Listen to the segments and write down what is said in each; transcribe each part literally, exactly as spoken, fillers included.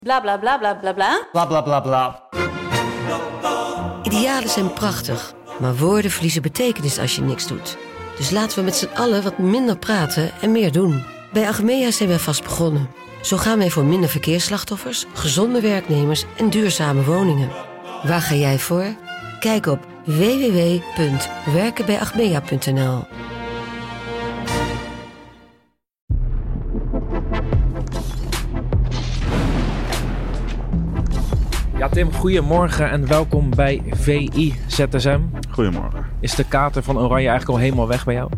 Bla bla bla bla bla bla. Bla bla bla bla. Idealen zijn prachtig, maar woorden verliezen betekenis als je niks doet. Dus laten we met z'n allen wat minder praten en meer doen. Bij Achmea zijn wij vast begonnen. Zo gaan wij voor minder verkeersslachtoffers, gezonde werknemers en duurzame woningen. Waar ga jij voor? Kijk op w w w punt werken bij achmea punt n l. Ja, Tim, goedemorgen en welkom bij V I Z S M. Goedemorgen. Is de kater van Oranje eigenlijk al helemaal weg bij jou?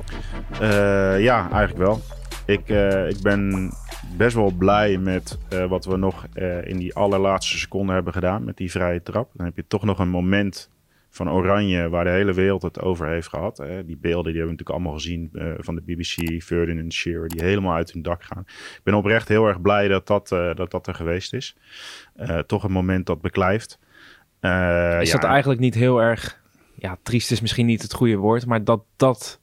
Uh, ja, eigenlijk wel. Ik, uh, ik ben best wel blij met uh, wat we nog uh, in die allerlaatste seconde hebben gedaan met die vrije trap. Dan heb je toch nog een moment van Oranje waar de hele wereld het over heeft gehad. Hè. Die beelden die hebben we natuurlijk allemaal gezien uh, van de B B C, Ferdinand Shearer, die helemaal uit hun dak gaan. Ik ben oprecht heel erg blij dat dat, uh, dat, dat er geweest is. Uh, toch een moment dat beklijft. Uh, is ja, dat eigenlijk niet heel erg, ja, triest is misschien niet het goede woord, maar dat dat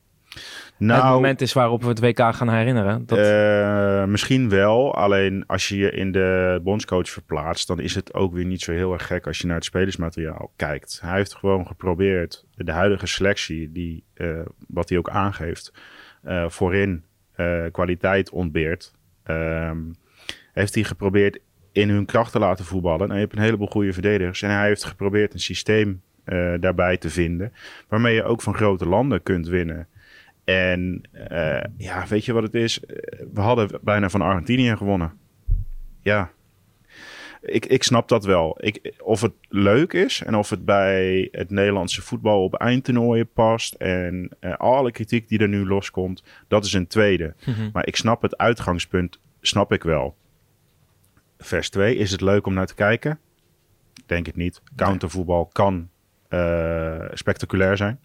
nou, het moment is waarop we het W K gaan herinneren? Dat... Uh, misschien wel, alleen als je je in de bondscoach verplaatst, dan is het ook weer niet zo heel erg gek als je naar het spelersmateriaal kijkt. Hij heeft gewoon geprobeerd de huidige selectie, die, uh, wat hij ook aangeeft, uh, voorin uh, kwaliteit ontbeert. Uh, heeft hij geprobeerd in hun kracht te laten voetballen. Nou, je hebt een heleboel goede verdedigers en hij heeft geprobeerd een systeem uh, daarbij te vinden, waarmee je ook van grote landen kunt winnen. En uh, ja, weet je wat het is? We hadden bijna van Argentinië gewonnen. Ja, ik, ik snap dat wel. Ik, of het leuk is en of het bij het Nederlandse voetbal op eindtoernooien past en uh, alle kritiek die er nu loskomt, dat is een tweede. Mm-hmm. Maar ik snap het uitgangspunt, snap ik wel. Vers twee, is het leuk om naar te kijken? Denk het niet. Countervoetbal kan uh, spectaculair zijn.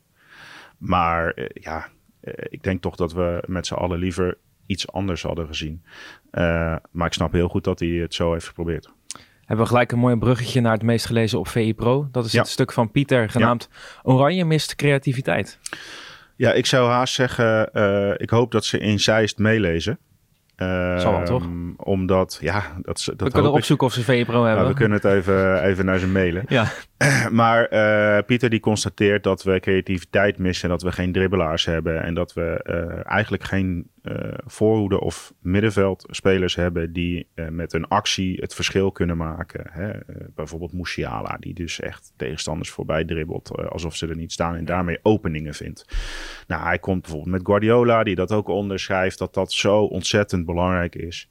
Maar uh, ja... Uh, ik denk toch dat we met z'n allen liever iets anders hadden gezien. Uh, maar ik snap heel goed dat hij het zo heeft geprobeerd. Hebben we gelijk een mooi bruggetje naar het meest gelezen op V I Pro. Dat is ja. het stuk van Pieter genaamd ja. Oranje mist creativiteit. Ja, ik zou haast zeggen, uh, ik hoop dat ze in Zeist meelezen. Uh, Zal wel, toch? Omdat, ja... Dat, dat we kunnen opzoeken ik. of ze V I Pro hebben. Nou, we kunnen het even, even naar ze mailen. Ja. Maar uh, Pieter die constateert dat we creativiteit missen, dat we geen dribbelaars hebben en dat we uh, eigenlijk geen uh, voorhoede of middenveldspelers hebben die uh, met een actie het verschil kunnen maken. Hè? Uh, bijvoorbeeld Musiala, die dus echt tegenstanders voorbij dribbelt uh, alsof ze er niet staan en daarmee openingen vindt. Nou, hij komt bijvoorbeeld met Guardiola, die dat ook onderschrijft, dat dat zo ontzettend belangrijk is.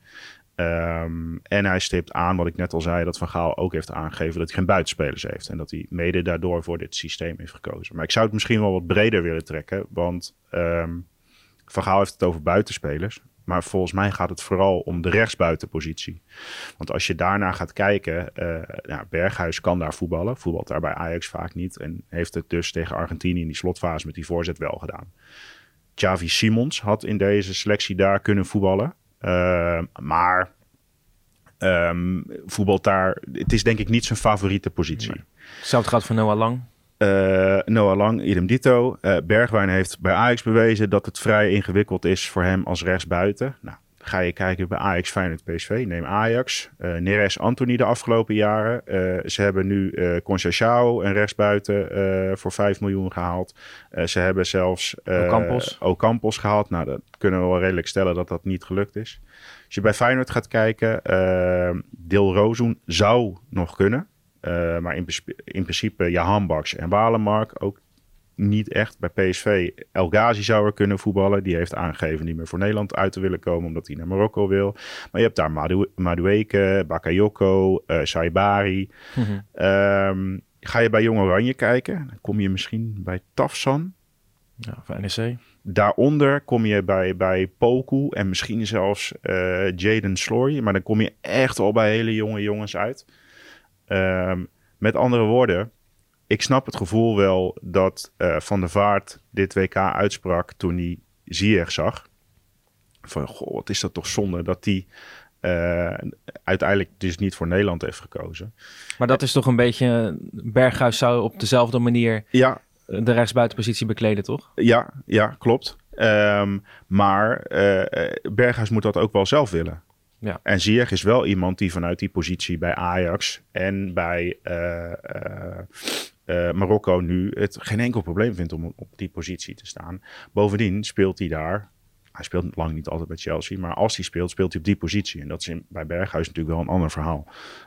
Um, en hij stipt aan, wat ik net al zei, dat Van Gaal ook heeft aangegeven dat hij geen buitenspelers heeft. En dat hij mede daardoor voor dit systeem heeft gekozen. Maar ik zou het misschien wel wat breder willen trekken, want um, Van Gaal heeft het over buitenspelers. Maar volgens mij gaat het vooral om de rechtsbuitenpositie. Want als je daarna gaat kijken, uh, nou, Berghuis kan daar voetballen. Voetbalt daar bij Ajax vaak niet. En heeft het dus tegen Argentinië in die slotfase met die voorzet wel gedaan. Xavi Simons had in deze selectie daar kunnen voetballen. Uh, maar um, voetbalt daar... Het is denk ik niet zijn favoriete positie. Nee. Hetzelfde gaat voor Noah Lang. Uh, Noah Lang, idem dito. Uh, Bergwijn heeft bij Ajax bewezen dat het vrij ingewikkeld is voor hem als rechtsbuiten. Nou, ga je kijken bij Ajax, Feyenoord, P S V. Neem Ajax. Uh, Neres, Anthony de afgelopen jaren. Uh, ze hebben nu uh, Conceição, een rechtsbuiten, uh, voor vijf miljoen gehaald. Uh, ze hebben zelfs uh, Ocampos. Ocampos gehaald. Nou, dat kunnen we wel redelijk stellen dat dat niet gelukt is. Als je bij Feyenoord gaat kijken, uh, Dilrosun zou nog kunnen. Uh, maar in, in principe Jahan Baks en Walemark ook niet echt. Bij P S V El Ghazi zou er kunnen voetballen. Die heeft aangegeven niet meer voor Nederland uit te willen komen, omdat hij naar Marokko wil. Maar je hebt daar Madu- Madueke, Bakayoko, uh, Saibari. Mm-hmm. Um, ga je bij Jong Oranje kijken, dan kom je misschien bij Tafsan. Ja, van N E C. Daaronder kom je bij, bij Poku en misschien zelfs uh, Jaden Slory. Maar dan kom je echt al bij hele jonge jongens uit. Um, met andere woorden, ik snap het gevoel wel dat uh, Van der Vaart dit W K uitsprak toen hij Ziyech zag. Van, goh, wat is dat toch zonde dat hij uh, uiteindelijk dus niet voor Nederland heeft gekozen. Maar dat is toch een beetje... Berghuis zou op dezelfde manier ja. de rechtsbuitenpositie bekleden, toch? Ja, ja, klopt. Um, maar uh, Berghuis moet dat ook wel zelf willen. Ja. En Ziyech is wel iemand die vanuit die positie bij Ajax en bij uh, uh, uh, Marokko nu het geen enkel probleem vindt om op die positie te staan. Bovendien speelt hij daar, hij speelt lang niet altijd bij Chelsea, maar als hij speelt, speelt hij op die positie. En dat is in, bij Berghuis natuurlijk wel een ander verhaal.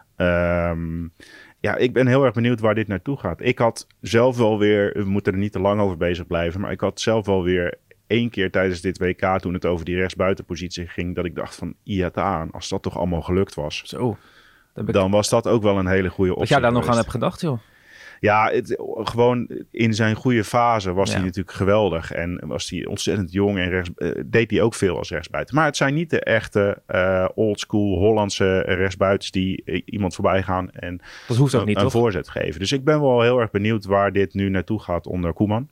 Um, ja, ik ben heel erg benieuwd waar dit naartoe gaat. Ik had zelf wel weer, we moeten er niet te lang over bezig blijven, maar ik had zelf wel weer één keer tijdens dit W K, toen het over die rechtsbuitenpositie ging, dat ik dacht van, Iata, als dat toch allemaal gelukt was. Zo, dan was dat ook wel een hele goede optie. Wat jij daar geweest. nog aan hebt gedacht, joh? Ja, het, gewoon in zijn goede fase was ja. hij natuurlijk geweldig. En was hij ontzettend jong en rechts, uh, deed hij ook veel als rechtsbuiten. Maar het zijn niet de echte uh, oldschool Hollandse rechtsbuitens die uh, iemand voorbij gaan en dat hoeft ook een, niet, een toch? voorzet geven. Dus ik ben wel heel erg benieuwd waar dit nu naartoe gaat onder Koeman.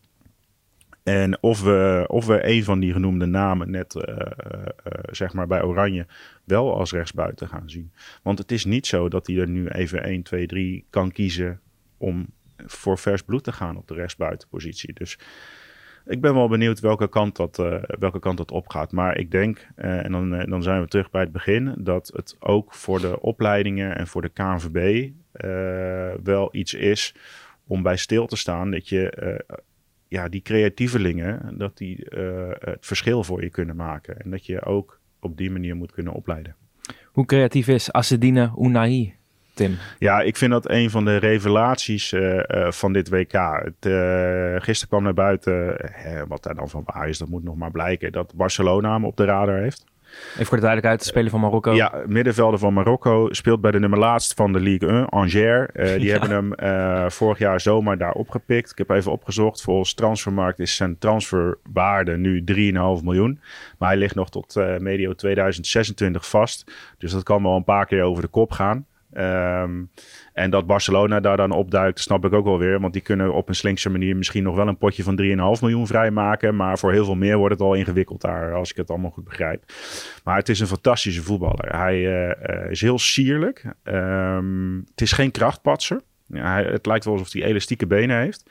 En of we, of we een van die genoemde namen net uh, uh, zeg maar bij Oranje wel als rechtsbuiten gaan zien. Want het is niet zo dat hij er nu even één, twee, drie kan kiezen om voor vers bloed te gaan op de rechtsbuitenpositie. Dus ik ben wel benieuwd welke kant dat, uh, welke kant dat opgaat. Maar ik denk, uh, en dan, uh, dan zijn we terug bij het begin, dat het ook voor de opleidingen en voor de K N V B uh, wel iets is om bij stil te staan dat je uh, ja, die creatievelingen, dat die uh, het verschil voor je kunnen maken. En dat je ook op die manier moet kunnen opleiden. Hoe creatief is Azzedine Ounahi, Tim? Ja, ik vind dat een van de revelaties uh, uh, van dit W K. Het, uh, gisteren kwam naar buiten, uh, wat daar dan van waar is, dat moet nog maar blijken, dat Barcelona hem op de radar heeft. Even voor de duidelijkheid, de speler van Marokko. Ja, middenvelder van Marokko speelt bij de nummer laatst van de Ligue één, Angers. Uh, die ja. hebben hem uh, vorig jaar zomer daar opgepikt. Ik heb even opgezocht. Volgens Transfermarkt is zijn transferwaarde nu drie komma vijf miljoen. Maar hij ligt nog tot uh, medio tweeduizend zesentwintig vast. Dus dat kan wel een paar keer over de kop gaan. Um, en dat Barcelona daar dan opduikt, snap ik ook wel weer. Want die kunnen op een slinkse manier misschien nog wel een potje van drie komma vijf miljoen vrijmaken. Maar voor heel veel meer wordt het al ingewikkeld daar, als ik het allemaal goed begrijp. Maar het is een fantastische voetballer. Hij uh, uh, is heel sierlijk. Um, het is geen krachtpatser. Ja, hij, het lijkt wel alsof hij elastieke benen heeft.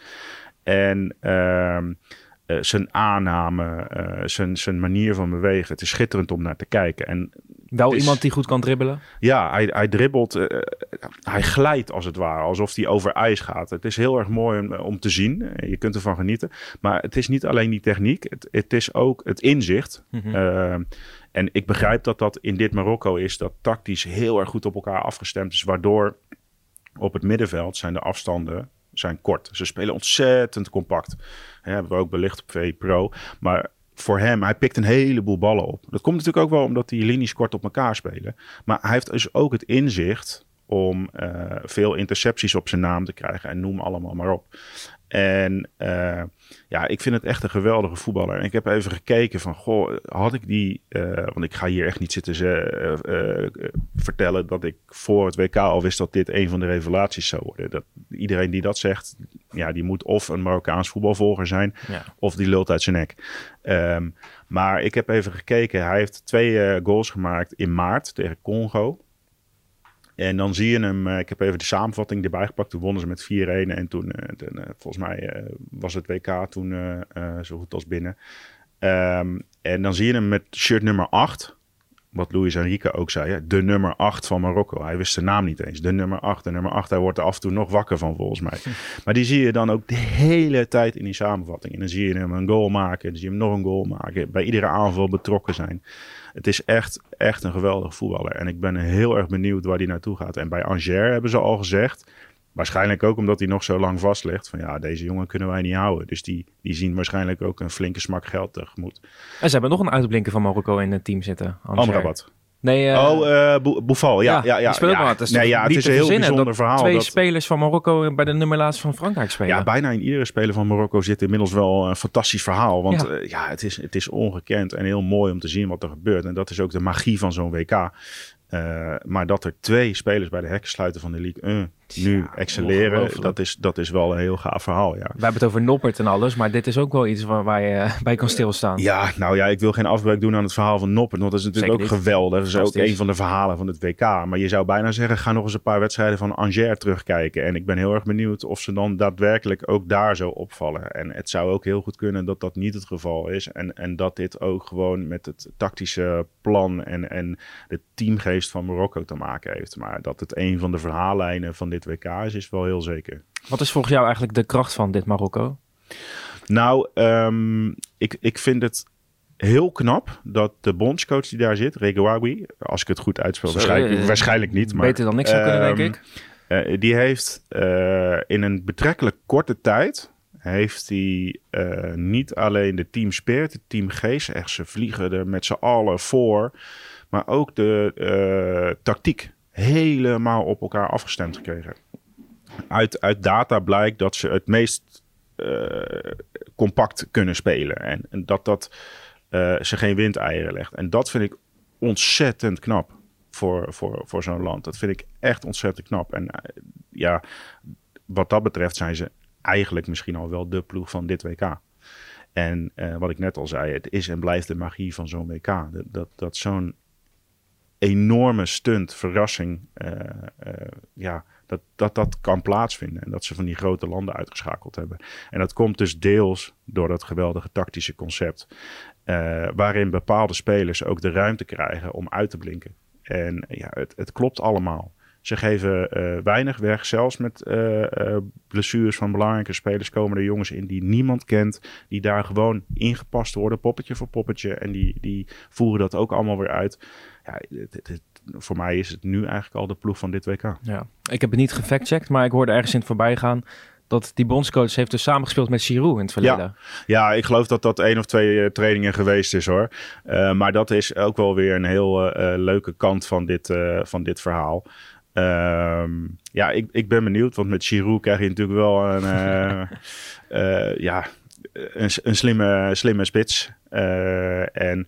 En um, uh, zijn aanname, uh, zijn, zijn manier van bewegen. Het is schitterend om naar te kijken. En Wel is, iemand die goed kan dribbelen? Ja, hij, hij dribbelt. Uh, hij glijdt als het ware. Alsof hij over ijs gaat. Het is heel erg mooi om, om te zien. Je kunt ervan genieten. Maar het is niet alleen die techniek. Het, het is ook het inzicht. Mm-hmm. Uh, en ik begrijp dat dat in dit Marokko is. Dat tactisch heel erg goed op elkaar afgestemd is. Waardoor op het middenveld zijn de afstanden zijn kort. Ze spelen ontzettend compact. Ja, hebben we ook belicht op V Pro. Maar voor hem, hij pikt een heleboel ballen op. Dat komt natuurlijk ook wel omdat die linies kort op elkaar spelen. Maar hij heeft dus ook het inzicht om uh, veel intercepties op zijn naam te krijgen. En noem allemaal maar op. En uh, ja, ik vind het echt een geweldige voetballer. En ik heb even gekeken van, goh, had ik die... Uh, want ik ga hier echt niet zitten uh, uh, uh, vertellen dat ik voor het W K al wist dat dit een van de revelaties zou worden. Dat, iedereen die dat zegt, ja, die moet of een Marokkaans voetbalvolger zijn, ja. of die lult uit zijn nek. Um, maar ik heb even gekeken. Hij heeft twee uh, goals gemaakt in maart tegen Congo. En dan zie je hem, uh, ik heb even de samenvatting erbij gepakt. Toen wonnen ze met vier-een. En toen, uh, toen uh, volgens mij uh, was het W K toen uh, uh, zo goed als binnen. Um, en dan zie je hem met shirt nummer acht. Wat Luis Enrique ook zei. Hè? De nummer acht van Marokko. Hij wist zijn naam niet eens. De nummer acht. De nummer acht. Hij wordt er af en toe nog wakker van volgens mij. Hm. Maar die zie je dan ook de hele tijd in die samenvatting. En dan zie je hem een goal maken. Dan zie je hem nog een goal maken. Bij iedere aanval betrokken zijn. Het is echt, echt een geweldige voetballer. En ik ben heel erg benieuwd waar hij naartoe gaat. En bij Angers hebben ze al gezegd, waarschijnlijk ook omdat hij nog zo lang vast ligt, van ja, deze jongen kunnen wij niet houden. Dus die, die zien waarschijnlijk ook een flinke smak geld tegemoet. En ze hebben nog een uitblinker van Marokko in het team zitten. Amrabat. Nee, uh, oh, uh, Boufal. Ja, ja, ja. ja, speelt ja. maar. Het is, nee, ja, het is een heel bijzonder dat verhaal. Twee dat... spelers van Marokko bij de nummer laatst van Frankrijk spelen. Ja, bijna in iedere speler van Marokko zit inmiddels wel een fantastisch verhaal. Want ja, uh, ja het, is, het is ongekend en heel mooi om te zien wat er gebeurt. En dat is ook de magie van zo'n W K. Uh, maar dat er twee spelers bij de hekken sluiten van de Ligue één nu ja, excelleren, dat is, dat is wel een heel gaaf verhaal, ja. We hebben het over Noppert en alles, maar dit is ook wel iets waar, waar je bij kan stilstaan. Ja, nou ja, ik wil geen afbreuk doen aan het verhaal van Noppert, want dat is natuurlijk Zeker ook niet. geweldig. Dat is ook een van de verhalen van het W K. Maar je zou bijna zeggen, ga nog eens een paar wedstrijden van Angers terugkijken. En ik ben heel erg benieuwd of ze dan daadwerkelijk ook daar zo opvallen. En het zou ook heel goed kunnen dat dat niet het geval is. En, en dat dit ook gewoon met het tactische plan en, en de teamgeest van Marokko te maken heeft. Maar dat het een van de verhaallijnen van dit W K is, is wel heel zeker. Wat is volgens jou eigenlijk de kracht van dit Marokko? Nou, um, ik, ik vind het heel knap dat de bondscoach die daar zit, Regragui, als ik het goed uitspel, waarschijnlijk, uh, waarschijnlijk niet. Maar, beter dan niks zou kunnen, um, denk ik. Uh, die heeft uh, in een betrekkelijk korte tijd, heeft hij uh, niet alleen de team spirit, de teamgeest, echt ze vliegen er met z'n allen voor, maar ook de uh, tactiek helemaal op elkaar afgestemd gekregen. Uit, uit data blijkt dat ze het meest uh, compact kunnen spelen. En, en dat, dat uh, ze geen windeieren legt. En dat vind ik ontzettend knap voor, voor, voor zo'n land. Dat vind ik echt ontzettend knap. En uh, ja, wat dat betreft zijn ze eigenlijk misschien al wel de ploeg van dit W K. En uh, wat ik net al zei, het is en blijft de magie van zo'n W K. Dat, dat, dat zo'n enorme stunt, verrassing, uh, uh, ja, dat, dat dat kan plaatsvinden. En dat ze van die grote landen uitgeschakeld hebben. En dat komt dus deels door dat geweldige tactische concept. Uh, waarin bepaalde spelers ook de ruimte krijgen om uit te blinken. En ja, het, het klopt allemaal. Ze geven uh, weinig weg. Zelfs met uh, uh, blessures van belangrijke spelers komen er jongens in die niemand kent. Die daar gewoon ingepast worden, poppetje voor poppetje. En die, die voeren dat ook allemaal weer uit. Ja, het, het, het, voor mij is het nu eigenlijk al de ploeg van dit W K. Ja, ik heb het niet gefactcheckt, maar ik hoorde ergens in het voorbij gaan dat die bondscoach heeft dus samengespeeld met Giroud in het verleden. Ja, ja, ik geloof dat dat één of twee uh, trainingen geweest is hoor. Uh, maar dat is ook wel weer een heel uh, leuke kant van dit, uh, van dit verhaal. Um, ja, ik, ik ben benieuwd, want met Giroud krijg je natuurlijk wel een, uh, uh, ja, een, een slimme, slimme spits. Uh, en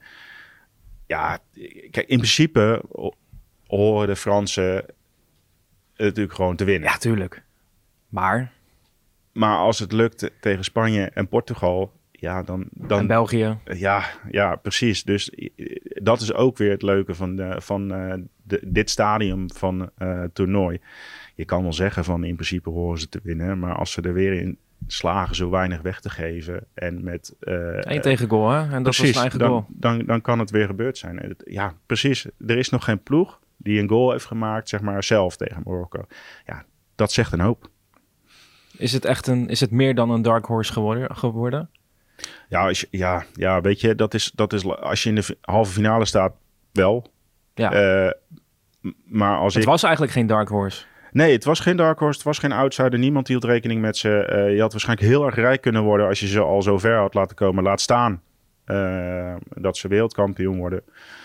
ja, kijk, in principe horen de Fransen natuurlijk gewoon te winnen. Ja, tuurlijk. Maar? Maar als het lukt tegen Spanje en Portugal, ja, dan... dan en België. Ja, ja, precies. Dus dat is ook weer het leuke van, de, van uh, de, dit stadium van uh, toernooi. Je kan wel zeggen van in principe horen ze te winnen, maar als ze er weer in slagen zo weinig weg te geven en met... Uh, Eén tegen goal, hè? En dat precies, was een eigen dan, goal. Dan, dan kan het weer gebeurd zijn. Ja, precies. Er is nog geen ploeg die een goal heeft gemaakt, zeg maar, zelf tegen Marokko. Ja, dat zegt een hoop. Is het echt een, is het meer dan een dark horse geworden? geworden? Ja, als je, ja, ja, weet je, dat is, dat is als je in de halve finale staat, wel. Ja. Uh, maar als het ik... was eigenlijk geen dark horse. Nee, het was geen dark horse, het was geen outsider. Niemand hield rekening met ze. Uh, je had waarschijnlijk heel erg rijk kunnen worden als je ze al zo ver had laten komen. Laat staan uh, dat ze wereldkampioen worden.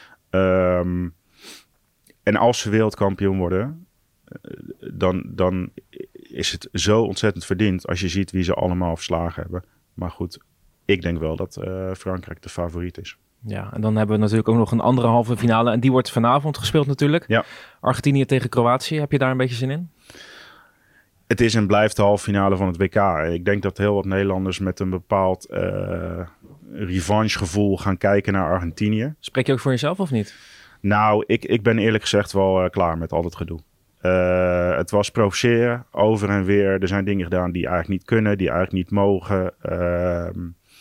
Um, en als ze wereldkampioen worden, uh, dan, dan is het zo ontzettend verdiend als je ziet wie ze allemaal verslagen hebben. Maar goed, ik denk wel dat uh, Frankrijk de favoriet is. Ja, en dan hebben we natuurlijk ook nog een andere halve finale. En die wordt vanavond gespeeld natuurlijk. Ja. Argentinië tegen Kroatië. Heb je daar een beetje zin in? Het is en blijft de halve finale van het W K. Ik denk dat heel wat Nederlanders met een bepaald uh, revanchegevoel gaan kijken naar Argentinië. Spreek je ook voor jezelf of niet? Nou, ik, ik ben eerlijk gezegd wel uh, klaar met al dat gedoe. Uh, het was provoceren, over en weer. Er zijn dingen gedaan die eigenlijk niet kunnen, die eigenlijk niet mogen. Uh,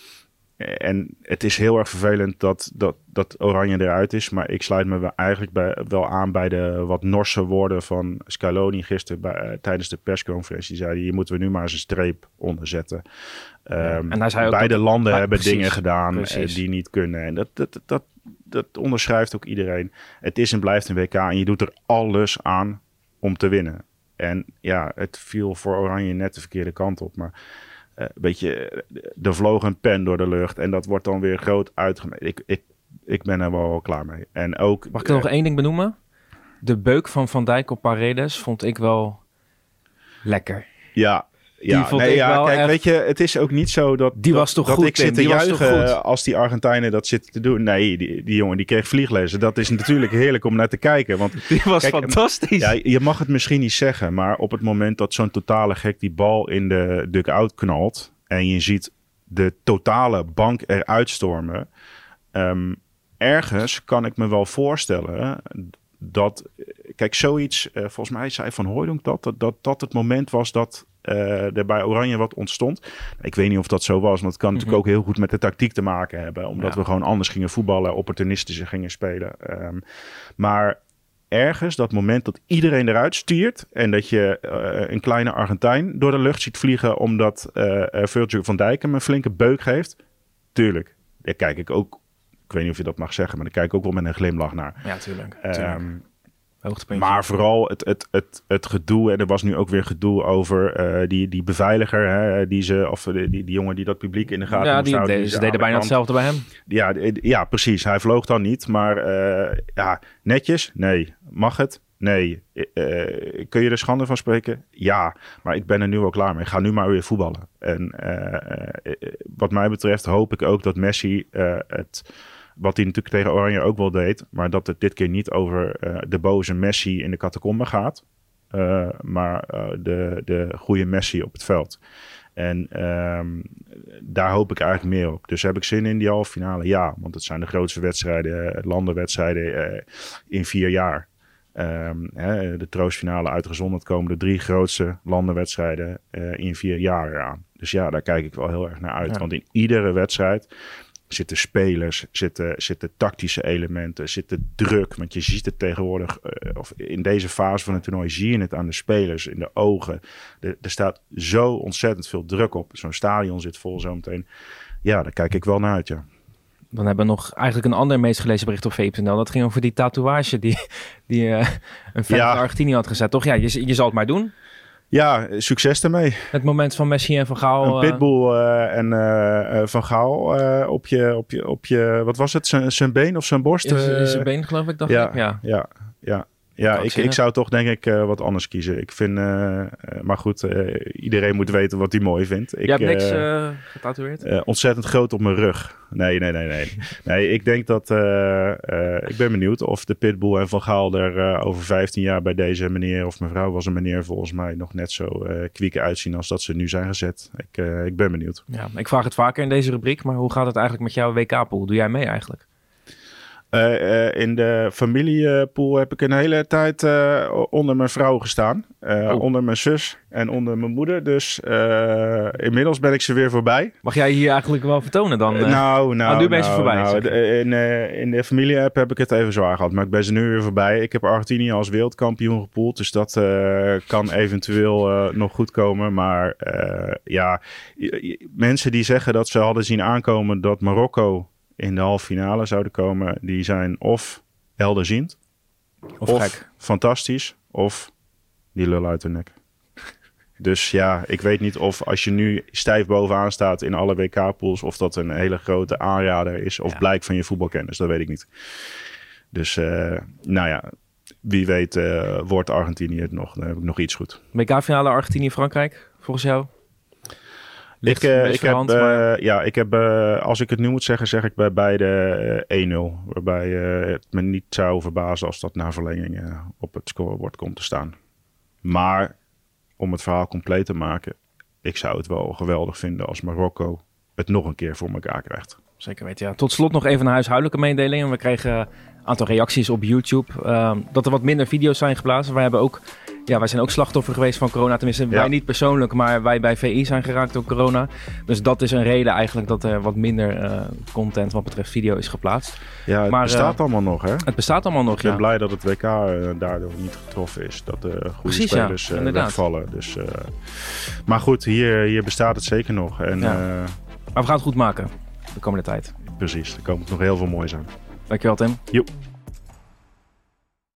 en het is heel erg vervelend dat, dat, dat Oranje eruit is. Maar ik sluit me eigenlijk bij, wel aan bij de wat norse woorden van Scaloni gisteren bij, uh, tijdens de persconferentie. Die zei, hier moeten we nu maar eens een streep onder zetten. Um, ja, en hij zei ook beide dat, landen ah, hebben precies, dingen gedaan uh, die niet kunnen. En dat, dat, dat, dat onderschrijft ook iedereen. Het is en blijft een W K en je doet er alles aan om te winnen. En ja, het viel voor Oranje net de verkeerde kant op. Maar uh, weet je, er vloog een pen door de lucht en dat wordt dan weer groot uitgemeten. Ik, ik, ik ben er wel klaar mee. En ook, mag ik er uh, nog één ding benoemen? De beuk van Van Dijk op Paredes vond ik wel lekker. Ja, Ja, vond nee, ik ja wel kijk, echt... weet je, het is ook niet zo dat, die dat, was toch dat goed, ik zit te die juichen als die Argentijnen dat zitten te doen. Nee, die, die jongen die kreeg vlieglezen. Dat is natuurlijk heerlijk om naar te kijken. Want, die was kijk, fantastisch. Ja, je mag het misschien niet zeggen, maar op het moment dat zo'n totale gek die bal in de dugout knalt en je ziet de totale bank eruit stormen, um, ergens kan ik me wel voorstellen dat, kijk, zoiets, uh, volgens mij zei Van Hooijdonk dat, dat, dat dat het moment was dat uh, er bij Oranje wat ontstond. Ik weet niet of dat zo was, want het kan mm-hmm. natuurlijk ook heel goed met de tactiek te maken hebben, omdat ja. we gewoon anders gingen voetballen, opportunistischer gingen spelen. Um, maar ergens dat moment dat iedereen eruit stuurt en dat je uh, een kleine Argentijn door de lucht ziet vliegen omdat uh, Virgil van Dijk hem een flinke beuk geeft. Tuurlijk, daar kijk ik ook, ik weet niet of je dat mag zeggen, maar daar kijk ik ook wel met een glimlach naar. Ja, tuurlijk. Um, tuurlijk. Maar vooral het, het, het, het gedoe, en er was nu ook weer gedoe over uh, die, die beveiliger, hè, die ze, of die, die jongen die dat publiek in de gaten ja, moest die, houden. de, Die ze deden bijna kant. hetzelfde bij hem. Ja, ja, precies. Hij vloog dan niet, maar uh, ja, netjes? Nee. Mag het? Nee. Uh, kun je er schande van spreken? Ja, maar ik ben er nu wel klaar mee. Ga nu maar weer voetballen. En uh, uh, wat mij betreft hoop ik ook dat Messi uh, het... Wat hij natuurlijk tegen Oranje ook wel deed. Maar dat het dit keer niet over uh, de boze Messi in de catacombe gaat. Uh, maar uh, de, de goede Messi op het veld. En um, daar hoop ik eigenlijk meer op. Dus heb ik zin in die halve finale? Ja, want het zijn de grootste wedstrijden, landenwedstrijden uh, in vier jaar. Um, hè, de troostfinale uitgezonderd komen de drie grootste landenwedstrijden uh, in vier jaar aan. Dus ja, daar kijk ik wel heel erg naar uit. Ja. Want in iedere wedstrijd zitten spelers, zitten, zitten tactische elementen, zitten druk. Want je ziet het tegenwoordig, uh, of in deze fase van het toernooi zie je het aan de spelers, in de ogen. De, er staat zo ontzettend veel druk op. Zo'n stadion zit vol zometeen. Ja, daar kijk ik wel naar uit, ja. Dan hebben we nog eigenlijk een ander meest gelezen bericht op V P N L. Dat ging over die tatoeage die, die uh, een fan ja. van Argentinië had gezet. Toch? Ja, je, je zal het maar doen. Ja, succes ermee. Het moment van Messi en Van Gaal. Een pitbull uh, en uh, Van Gaal uh, op, je, op, je, op je, wat was het, zijn been of zijn borst? Uh, zijn been geloof ik, dacht ja, ik. Ja, ja, ja. Ja, ik, ik zou toch denk ik uh, wat anders kiezen. Ik vind, uh, uh, maar goed, uh, iedereen moet weten wat hij mooi vindt. Ik, Je hebt niks uh, getatoeëerd? Uh, ontzettend groot op mijn rug. Nee, nee, nee, nee. nee, ik denk dat, uh, uh, ik ben benieuwd of de Pitbull en Van Gaal er uh, over vijftien jaar bij deze meneer of mevrouw was een meneer volgens mij nog net zo uh, kwieken uitzien als dat ze nu zijn gezet. Ik, uh, ik ben benieuwd. Ja, ik vraag het vaker in deze rubriek, maar hoe gaat het eigenlijk met jouw W K-pool? Doe jij mee eigenlijk? Uh, uh, in de familiepool heb ik een hele tijd uh, onder mijn vrouw gestaan. Uh, oh. Onder mijn zus en onder mijn moeder. Dus uh, inmiddels ben ik ze weer voorbij. Mag jij hier eigenlijk wel vertonen dan? Uh, nou, nou, oh, nu ben je nou, voorbij. Nou, de, in, uh, in de familie-app heb ik het even zwaar gehad. Maar ik ben ze nu weer voorbij. Ik heb Argentinië als wereldkampioen gepoeld. Dus dat uh, kan eventueel uh, nog goed komen. Maar uh, ja, mensen die zeggen dat ze hadden zien aankomen dat Marokko in de halve finale zouden komen, die zijn of helderziend, of, of gek. fantastisch, of die lul uit de nek. Dus ja, ik weet niet of als je nu stijf bovenaan staat in alle W K-pools, of dat een hele grote aanrader is, of ja. blijk van je voetbalkennis, dat weet ik niet. Dus uh, nou ja, wie weet uh, wordt Argentinië het nog. Dan heb ik nog iets goed. W K-finale Argentinië-Frankrijk, volgens jou? Ik, uh, ik, heb, uh, maar... ja, ik heb, uh, als ik het nu moet zeggen, zeg ik bij beide uh, één nul. Waarbij uh, het me niet zou verbazen als dat na verlenging uh, op het scorebord komt te staan. Maar om het verhaal compleet te maken, ik zou het wel geweldig vinden als Marokko het nog een keer voor elkaar krijgt. Zeker weten, ja. Tot slot nog even een huishoudelijke mededeling. We kregen een aantal reacties op YouTube. Uh, dat er wat minder video's zijn geplaatst. Wij hebben ook... Ja, wij zijn ook slachtoffer geweest van corona. Tenminste, ja. wij niet persoonlijk, maar wij bij V I zijn geraakt door corona. Dus dat is een reden eigenlijk dat er wat minder uh, content wat betreft video is geplaatst. Ja, het maar, bestaat uh, allemaal nog, hè? Het bestaat allemaal nog, Ik ben ja. blij dat het W K uh, daardoor niet getroffen is. Dat de goede Precies, spelers ja, uh, wegvallen. Dus, uh, maar goed, hier, hier bestaat het zeker nog. En, ja. uh, maar we gaan het goed maken de komende tijd. Precies, er komt nog heel veel moois aan. Dankjewel, Tim. Joep.